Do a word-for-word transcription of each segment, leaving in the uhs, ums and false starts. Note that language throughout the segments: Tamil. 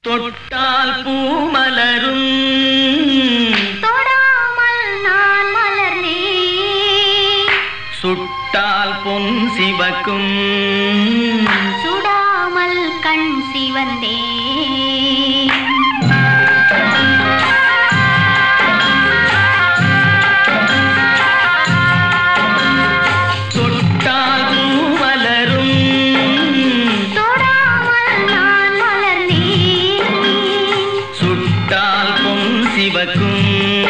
தொட்டால் பூ மலரும் தொடாமல் நான் மலர்ந்தேன். சுட்டால் பொன் சிவக்கும் சுடாமல் கண் சிவந்தேன். தொட்டால் பூ மலரும் தொடாமல் நான் மலர்ந்தேன். சுட்டால் பொன் சிவக்கும்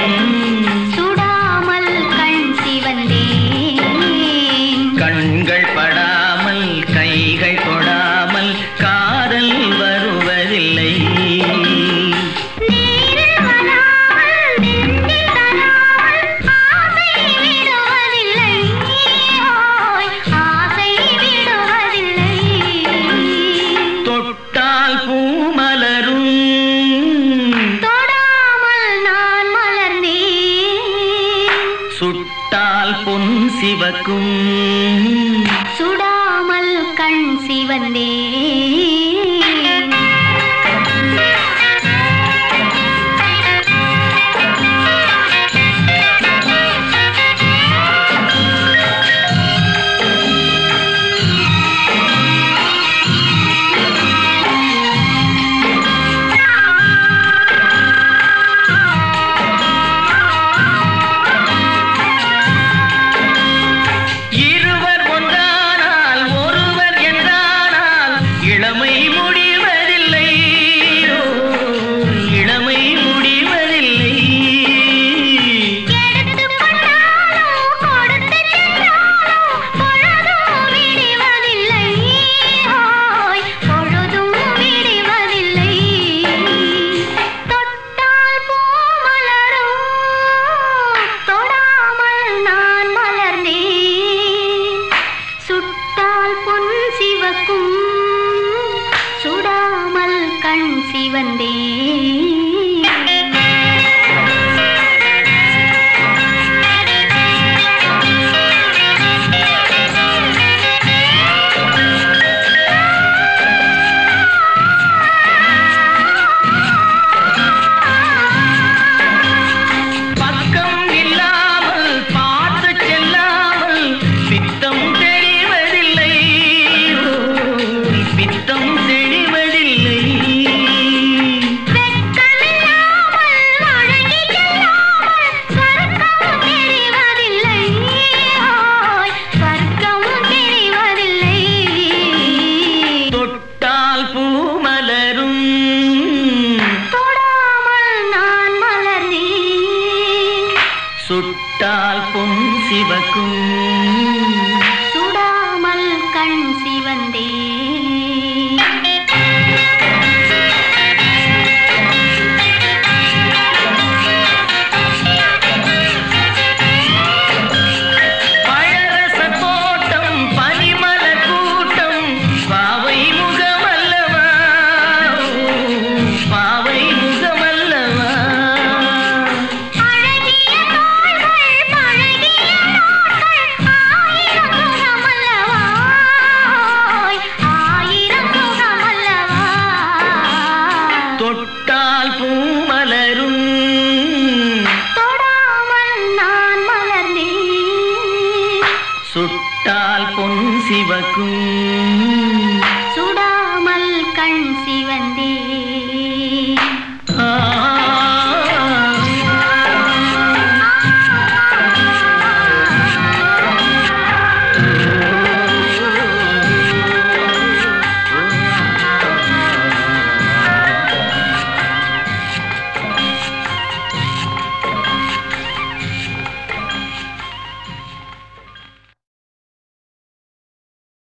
சுடாமல் கண் சிவந்தேன். கண்கள் படாமல் கைகள் தொடாமல் காதல் வருவதில்லை. நீரில் வராமல் நெஞ்சில் தராமல் ஆசை விடுவதில்லை. ஓய், ஆசை விடுவதில்லை. தொட்டால் பூ மலரும் தொடாமல் நான் மலர்ந்தேன். சுட்டால் பொன் சிவக்கும் சுடாமல் கண் சிவந்தேன். இருவர் ஒன்றானால் ஒருவர் என்றானால் இளமை முடிவதில்லை. ஓ, இளமை முடிவதில்லை. எடுத்துக் கொண்டாலும் கொடுத்துச் சென்றாலும் பொழுதும் விடிவதில்லை. ஓய், பொழுதும் விடிவதில்லை. தொட்டால் பூ மலரும் தொடாமல் நான் மலர்ந்தேன். சுட்டால் பொன் சிவக்கும் சுடாமல் கண் சிவந்தேன். பக்கம் இல்லாமல் பார்த்து செல்லாமல் பித்தம் தெளிவதில்லை. ஓ, பித்தம் தெளிவதில்லை. வெட்கமில்லாமல் வழங்கிச் செல்லாமல் சொர்க்கம் தெரிவதில்லை. ஓய், சொர்க்கம் தெரிவதில்லை. தொட்டால் பூ மலரும் தொடாமல் நான் மலர்ந்தேன். சுட்டால் பொன் சிவக்கும் சுடாமல் கண் சிவந்தேன். பழரச தோட்டம் பனிமல கூட்டம் பாவை முகமல்லவா. ஓ, பாவை முகமல்லவா. அழகிய தோள்கள் பழகிய நாட்கள் ஆயிரம் சுகமல்லவா. ஓய், ஆயிரம் சுகமல்லவா. தொட்டால் பூ மலரும் தொடாமல் நான் மலர்ந்தேன். சுட்டால் பொன் சிவக்கும்